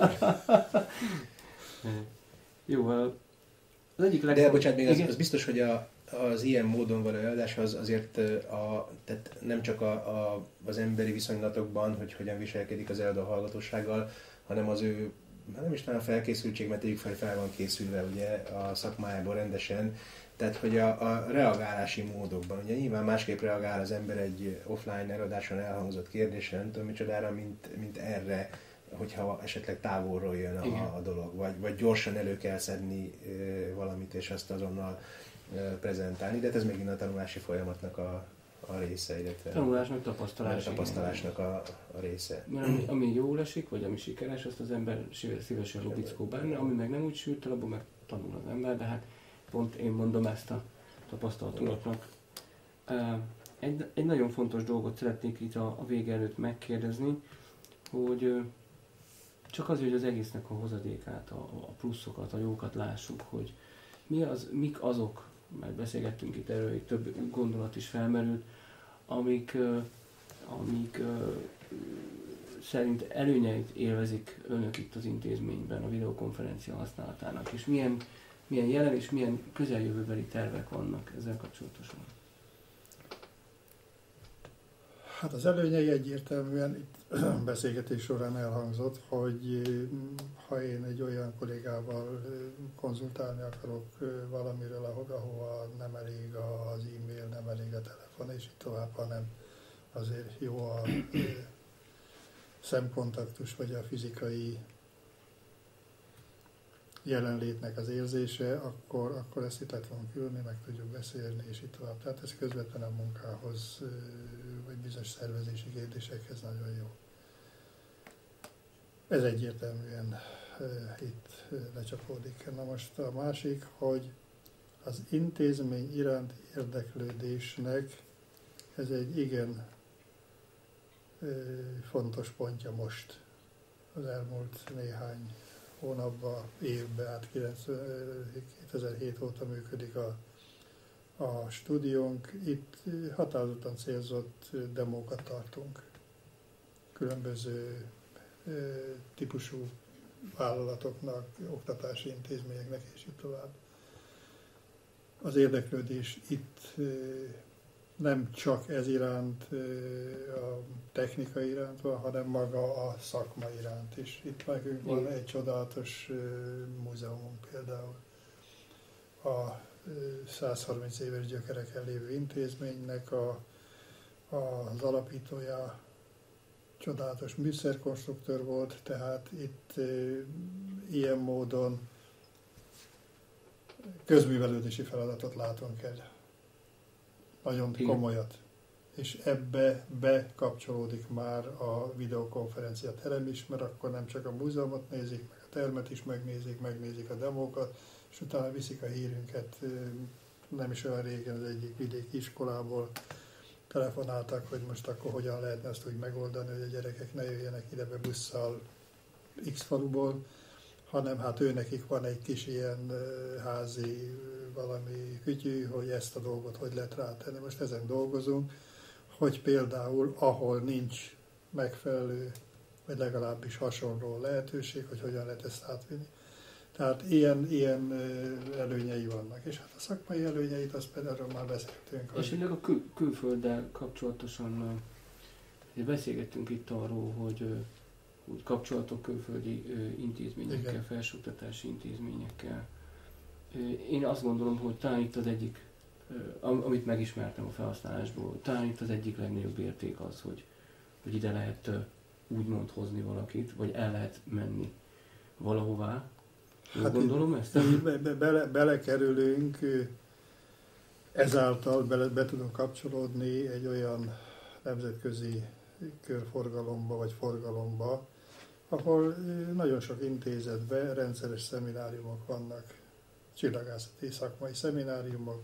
Jó, az egyik De bocsánat, még az biztos, hogy az ilyen módon való előadás az azért tehát nem csak az emberi viszonylatokban, hogy hogyan viselkedik az előadó hallgatósággal, hanem az ő, nem is talán felkészültség, mert tegyük fel van készülve ugye a szakmájából rendesen, tehát hogy a reagálási módokban, ugye nyilván másképp reagál az ember egy offline előadáson elhangzott kérdésre, nem tudom micsodára, mint erre, hogyha esetleg távolról jön a dolog, vagy gyorsan elő kell szedni valamit, és azt azonnal prezentálni, de ez megint a tanulási folyamatnak a része, illetve tanulásnak, tapasztalásnak a része. Mert ami jól esik, vagy ami sikeres, azt az ember szívesen lubickó benne, ami meg nem úgy sült, abban meg tanul az ember, de hát pont én mondom ezt a tapasztalatoknak. Egy nagyon fontos dolgot szeretnék itt a vége előtt megkérdezni, hogy csak azért, hogy az egésznek a hozadékát, a pluszokat, a jókat lássuk, hogy mik azok, mert beszélgettünk itt erről, hogy több gondolat is felmerült, amik szerint előnyeit élvezik önök itt az intézményben a videokonferencia használatának, és milyen jelen és milyen közeljövőbeli tervek vannak ezzel kapcsolatosan. Hát az előnyei egyértelműen itt beszélgetés során elhangzott, hogy ha én egy olyan kollégával konzultálni akarok valamiről, ahova nem elég az e-mail, nem elég a telefon, és így tovább, hanem azért jó a szemkontaktus, vagy a fizikai jelenlétnek az érzése, akkor ezt itt le tudunk ülni, meg tudjuk beszélni, és így tovább. Tehát ez közvetlen a munkához, vagy bizonyos szervezési kérdésekhez nagyon jó. Ez egyértelműen itt lecsapódik. Na most a másik, hogy az intézmény iránt érdeklődésnek ez egy igen fontos pontja most, az elmúlt néhány hónapban, évben, hát 2007 óta működik a stúdiónk. Itt határozottan célzott demókat tartunk. Különböző típusú vállalatoknak, oktatási intézményeknek, és így tovább. Az érdeklődés itt nem csak ez iránt, a technika iránt van, hanem maga a szakma iránt is. Itt nekünk van egy csodálatos múzeumunk például. A 130 éves gyökereken lévő intézménynek az alapítója csodálatos műszerkonstruktőr volt, tehát itt ilyen módon közművelődési feladatot látunk el. Nagyon komolyat. És ebbe bekapcsolódik már a videokonferencia terem is, mert akkor nem csak a múzeumot nézik, meg a termet is megnézik a demókat, és utána viszik a hírünket. Nem is olyan régen az egyik vidéki iskolából telefonáltak, hogy most akkor hogyan lehetne ezt úgy megoldani, hogy a gyerekek ne jöjjenek ide be busszal X faluból, hanem hát őnekik van egy kis ilyen házi valami kütyű, hogy ezt a dolgot hogy lehet rátenni. Most ezen dolgozunk, hogy például ahol nincs megfelelő, vagy legalábbis hasonló lehetőség, hogy hogyan lehet ezt átvinni. Tehát ilyen előnyei vannak. És hát a szakmai előnyeit, azt például már beszéltünk. És hogy... a külfölddel kapcsolatosan beszélgettünk itt arról, hogy úgy kapcsolatok külföldi intézményekkel, igen, felsőoktatási intézményekkel. Én azt gondolom, hogy talán itt az egyik, amit megismertem a felhasználásból, talán itt az egyik legnagyobb érték az, hogy ide lehet úgymond hozni valakit, vagy el lehet menni valahová. Hát gondolom ezt? Belekerülünk, ezáltal be tudunk kapcsolódni egy olyan nemzetközi körforgalomba vagy forgalomba, ahol nagyon sok intézetben rendszeres szemináriumok vannak, csillagászati szakmai szemináriumok,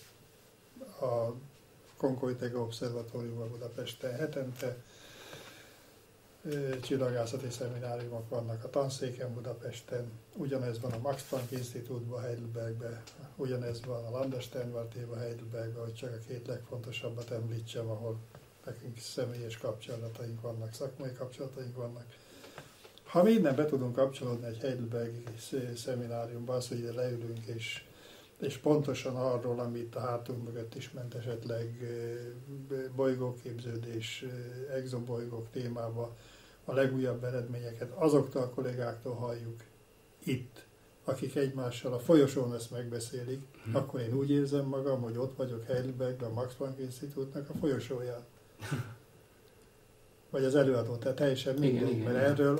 a Concoitega Obszervatóriumban Budapesten hetente, csillagászati szemináriumok vannak a tanszéken Budapesten, ugyanez van a Max Planck Institute-ban Heidelbergben, ugyanez van a Landessternwartéban Heidelbergben, hogy csak a két legfontosabbat említsem, ahol nekünk személyes kapcsolataink vannak, szakmai kapcsolataink vannak. Ha mi innen be tudunk kapcsolódni egy heidelbergi szemináriumba, az, hogy ide leülünk, és pontosan arról, amit a hátunk mögött is ment, esetleg bolygóképződés, exobolygók témába, a legújabb eredményeket azoktól a kollégáktól halljuk itt, akik egymással a folyosón ezt megbeszélik, akkor én úgy érzem magam, hogy ott vagyok Heidelbergben, a Max Planck Institute-nak a folyosóján. Vagy az előadó, tehát teljesen mindegy, mert erről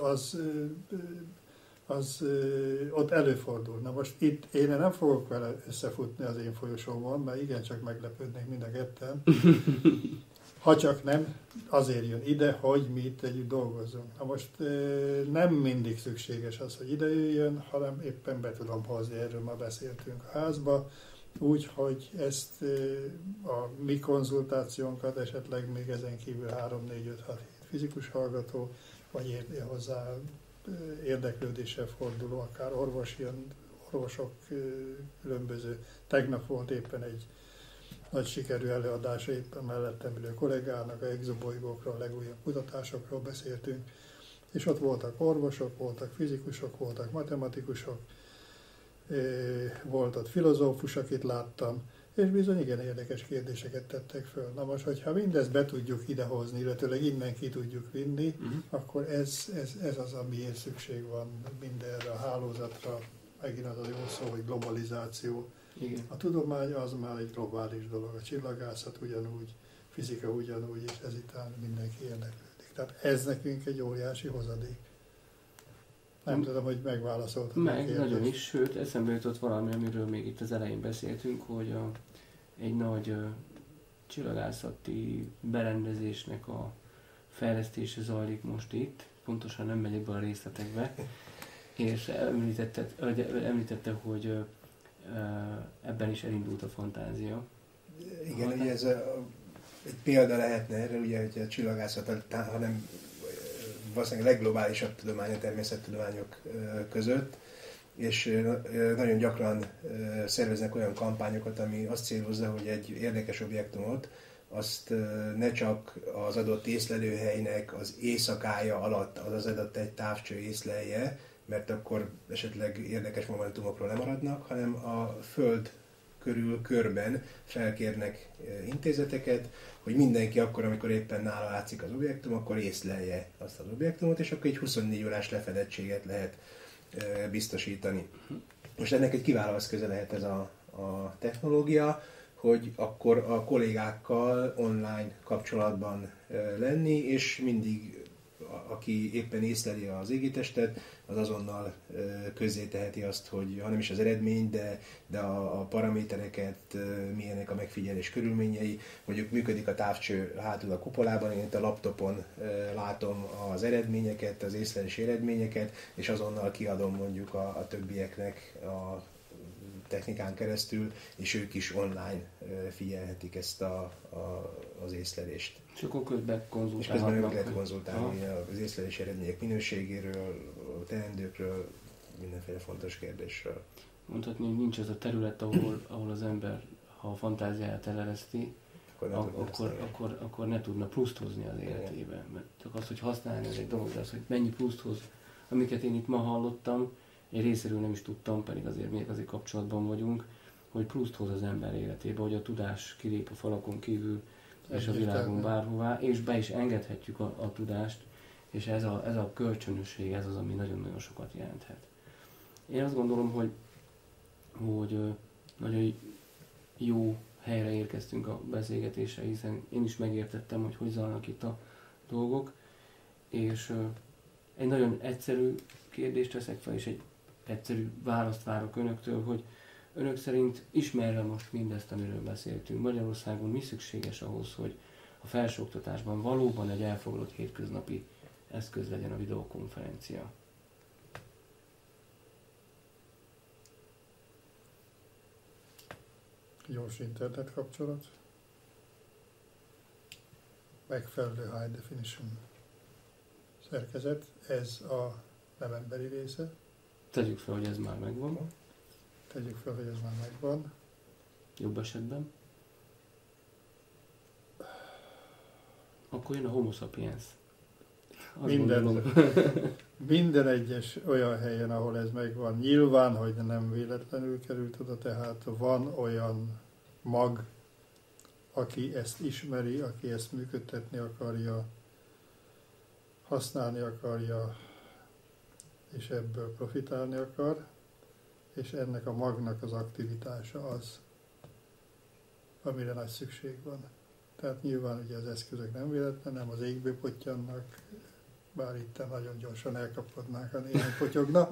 az ott előfordul. Na most itt én nem fogok vele összefutni az én folyosómon, mert igencsak meglepődnék mind a ketten. Ha csak nem, azért jön ide, hogy mi itt együtt dolgozunk. Na most nem mindig szükséges az, hogy ide jöjjön, hanem éppen be tudom hozni, erről már beszéltünk a házba, úgy, hogy ezt a mi konzultációnkat esetleg még ezen kívül 3, 4, 5, 6 fizikus hallgató, vagy hozzá érdeklődéssel forduló, akár orvosok különböző. Tegnap volt éppen egy nagy sikerű előadása, éppen mellettem ülő kollégának, a exobolygókról, a legújabb kutatásokról beszéltünk, és ott voltak orvosok, voltak fizikusok, voltak matematikusok, volt ott filozófus, akit láttam, és bizony igen érdekes kérdéseket tettek föl. Na most, hogyha mindezt be tudjuk idehozni, illetőleg innen ki tudjuk vinni, akkor ez az, amiért szükség van mindenre a hálózatra, megint az a jó szó, hogy globalizáció. Igen. A tudomány az már egy globális dolog, a csillagászat ugyanúgy, fizika ugyanúgy, és ezután mindenki érdeklődik. Tehát ez nekünk egy óriási hozadék. Nem tudom, hogy megválaszoltam. Meg, nagyon is, sőt, eszembe jutott valami, amiről még itt az elején beszéltünk, hogy egy nagy csillagászati berendezésnek a fejlesztése zajlik most itt, pontosan nem megyek be a részletekbe, és említette, hogy ebben is elindult a fantázia. Igen, ugye ez egy példa lehetne erre, ugye, hogy a csillagászat, hanem valószínűleg a legglobálisabb tudomány a természettudományok között, és nagyon gyakran szerveznek olyan kampányokat, ami azt célozza, hogy egy érdekes objektumot, azt ne csak az adott észlelőhelynek az éjszakája alatt az adott egy távcső észlelje, mert akkor esetleg érdekes momentumokról lemaradnak, hanem a Föld körül körben felkérnek intézeteket, hogy mindenki akkor, amikor éppen nála látszik az objektum, akkor észlelje azt az objektumot, és akkor egy 24 órás lefedettséget lehet biztosítani. Most ennek egy kiváló eszköze lehet ez a a technológia, hogy akkor a kollégákkal online kapcsolatban lenni, és mindig aki éppen észleli az égitestet, az azonnal közzéteheti azt, hogy ha nem is az eredmény, de a paramétereket, milyenek a megfigyelés körülményei, mondjuk működik a távcső hátul a kupolában, én itt a laptopon látom az eredményeket, az észlelési eredményeket, és azonnal kiadom mondjuk a többieknek a technikán keresztül, és ők is online figyelhetik ezt az észlelést. És akkor közben konzultálhatnak. És közben ők lehet konzultálni az észlelési eredmények minőségéről, a teendőkről, mindenféle fontos kérdésről. Mondhatni, hogy nincs az a terület, ahol az ember, ha a fantáziáját elereszti, akkor ne tudna pluszt hozni az életében. Mert csak az, hogy használni, ez egy dolog, de az, hogy mennyi pluszt hoz, amiket én itt ma hallottam, egy részéről nem is tudtam, pedig azért kapcsolatban vagyunk, hogy pluszt hoz az ember életébe, hogy a tudás kilép a falakon kívül, és a világon bárhová, és be is engedhetjük a tudást, és ez a kölcsönösség, ez az, ami nagyon-nagyon sokat jelenthet. Én azt gondolom, hogy nagyon jó helyre érkeztünk a beszélgetésre, hiszen én is megértettem, hogy zajlanak itt a dolgok, és egy nagyon egyszerű kérdést teszek fel, és egy egyszerű választ várok önöktől, hogy önök szerint ismerve most mindezt, amiről beszéltünk, Magyarországon mi szükséges ahhoz, hogy a felsőoktatásban valóban egy elfogadott hétköznapi eszköz legyen a videokonferencia? Gyors internet kapcsolat, megfelelő high definition szerkezet, ez a nem emberi része. Tegyük fel, hogy ez már megvan. Tegyük fel, hogy ez már megvan. Jobb esetben. Akkor jön a Homo sapiens. Minden egyes olyan helyen, ahol ez megvan, nyilván, hogy nem véletlenül került oda, tehát van olyan mag, aki ezt ismeri, aki ezt működtetni akarja, használni akarja, és ebből profitálni akar, és ennek a magnak az aktivitása az, amire nagy szükség van. Tehát nyilván ugye az eszközök nem véletlen, nem az égből pottyannak, bár itt nagyon gyorsan elkapodnák, a néhány potyogna.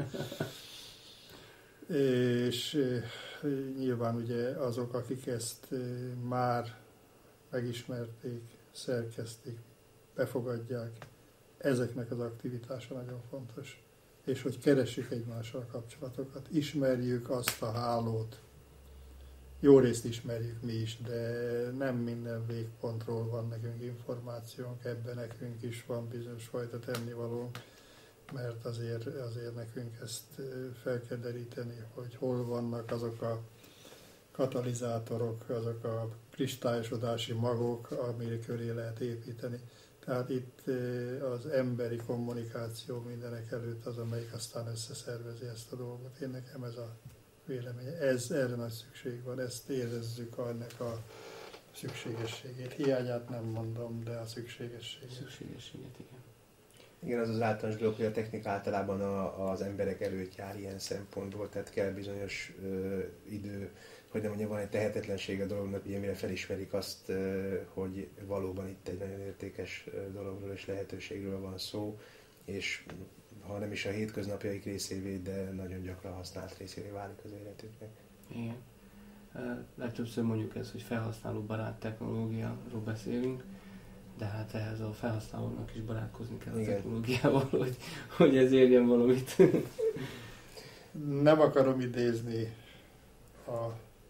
És nyilván ugye azok, akik ezt már megismerték, szerkesztik, befogadják, ezeknek az aktivitása nagyon fontos. És hogy keressük egymással kapcsolatokat, ismerjük azt a hálót. Jó részt ismerjük mi is, de nem minden végpontról van nekünk információnk, ebben nekünk is van bizonyos fajta tennivalónk, mert azért nekünk ezt fel kell deríteni, hogy hol vannak azok a katalizátorok, azok a kristályosodási magok, amire köré lehet építeni. Tehát itt az emberi kommunikáció mindenek előtt az, amelyik aztán összeszervezi ezt a dolgot. Én nekem ez a véleménye. Erre nagy szükség van, ezt érezzük ennek a szükségességét. Hiányát nem mondom, de a szükségességét. Szükségességet, igen. Igen, az az általános dolog, hogy a technika általában az emberek előtt jár ilyen szempontból, tehát kell bizonyos idő, hogy nem mondjam, van egy tehetetlenség a dolognak, ugye mire felismerik azt, hogy valóban itt egy nagyon értékes dologról és lehetőségről van szó, és ha nem is a hétköznapjaik részévé, de nagyon gyakran használt részévé válik az életüknek. Igen. Legtöbbször mondjuk ez, hogy felhasználóbarát technológiáról beszélünk, de hát ehhez a felhasználónak is barátkozni kell a technológiával, hogy ez érjen valamit. Nem akarom idézni a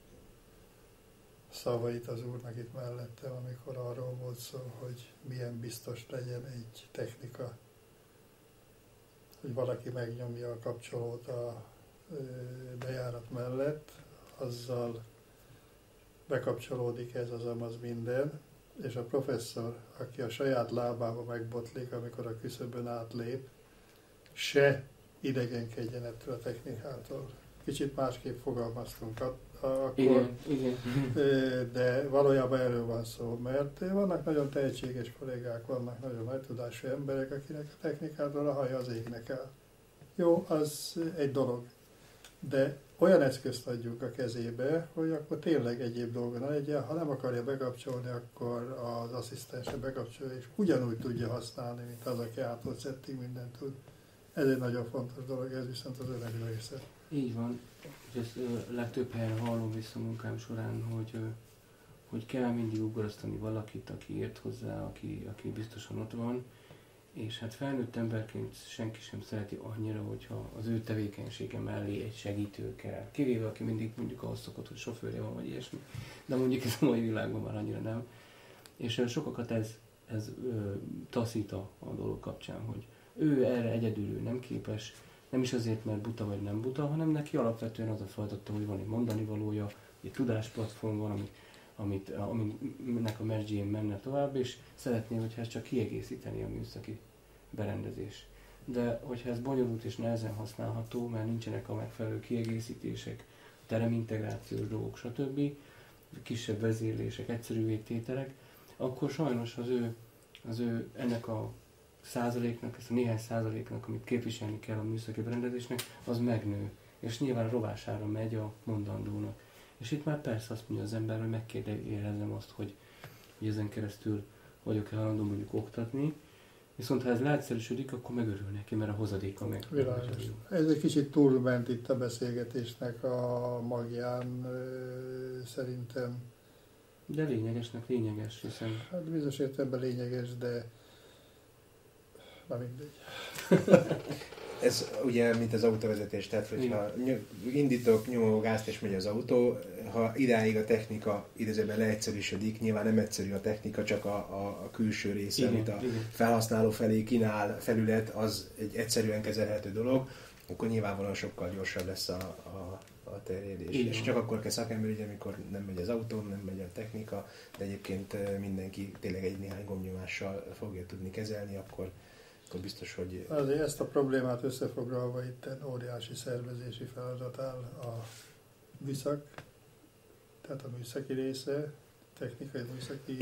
szavait az úrnak itt mellettem, amikor arról volt szó, hogy milyen biztos legyen egy technika, hogy valaki megnyomja a kapcsolót a bejárat mellett, azzal bekapcsolódik ez az amaz minden, és a professzor, aki a saját lábába megbotlik, amikor a küszöbön átlép, se idegenkedjen ettől a technikától. Kicsit másképp fogalmaztunk akkor, igen. De valójában erről van szó, mert vannak nagyon tehetséges kollégák, vannak nagyon nagy tudású emberek, akinek a technikától a haja az égnek el. Jó, az egy dolog. de olyan eszközt adjunk a kezébe, hogy akkor tényleg egyéb dolga ne legyen. Ha nem akarja bekapcsolni, akkor az asszisztense bekapcsolja, és ugyanúgy tudja használni, mint az, aki ától setting mindent tud. Ez egy nagyon fontos dolog, ez viszont az öreg része. Így van. És ezt legtöbb helyen hallom vissza a munkám során, hogy kell mindig ugrasztani valakit, aki ért hozzá, aki biztosan ott van, és hát felnőtt emberként senki sem szereti annyira, hogyha az ő tevékenysége mellé egy segítő kell. Kivéve, aki mindig mondjuk ahhoz szokott, hogy sofőrje van, vagy ilyesmi, de mondjuk ez a mai világban már annyira nem. És sokakat ez taszít a dolog kapcsán, hogy ő erre egyedül nem képes, nem is azért, mert buta vagy nem buta, hanem neki alapvetően az a feladatta, hogy van egy mondani valója, egy tudásplatform van, aminek a mesdjén menne tovább, és szeretné, hogyha ez csak kiegészíteni a műszaki berendezés. De hogyha ez bonyolult és nehezen használható, mert nincsenek a megfelelő kiegészítések, teremintegrációs dolgok, stb., kisebb vezérlések, egyszerű tételek, akkor sajnos az ő ennek a százaléknak, ezt a néhány százaléknak, amit képviselni kell a műszaki berendezésnek, az megnő. És nyilván rovására megy a mondandónak. És itt már persze azt mondja az ember, hogy megkérdezem azt, hogy ezen keresztül vagyok-e hajlandó mondjuk oktatni, viszont ha ez leegyszerűsödik, akkor megörül neki, mert a hozadéka meg. Világos. Ez egy kicsit túlment itt a beszélgetésnek a magján szerintem. De lényeges, hiszen... Hát bizonyos értelemben lényeges, de na mindegy. Ez ugye, mint az autóvezetés, tehát hogyha indítok, nyomom a gázt és megy az autó, ha idáig a technika idézőben leegyszerűsödik, nyilván nem egyszerű a technika, csak a külső része, amit a felhasználó felé kínál felület, az egy egyszerűen kezelhető dolog, akkor nyilvánvalóan sokkal gyorsabb lesz a terjedés. És csak akkor kell szakember, ugye, amikor nem megy az autó, nem megy a technika, de egyébként mindenki tényleg egy-néhány gombnyomással fogja tudni kezelni, akkor biztos, hogy... Azért ezt a problémát összefoglalva itt óriási szervezési feladat áll a műszak, tehát a műszaki része, technikai műszaki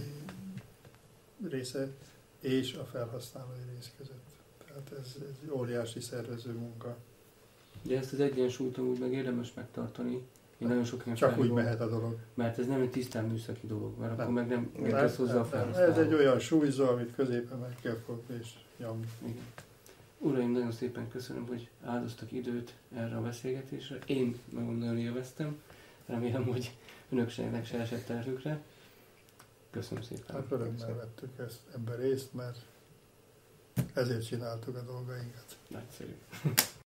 része és a felhasználói rész között. Tehát ez egy óriási szervező munka. De ezt az egyensúlyt amúgy meg érdemes megtartani. Én nagyon sok csak úgy mehet a dolog. Mert ez nem egy tisztán műszaki dolog, mert akkor meg nem értesz hozzá a felhasználó. Ez egy olyan súlyzó, amit középen meg kell fogni és nyomni. Igen. Uraim, nagyon szépen köszönöm, hogy áldoztak időt erre a beszélgetésre. Én magam nagyon élveztem. Remélem, hogy önöknek se esett terhükre. Köszönöm szépen. Hát örömmel vettük ebben részt, mert ezért csináltuk a dolgainkat. Nagyszerű.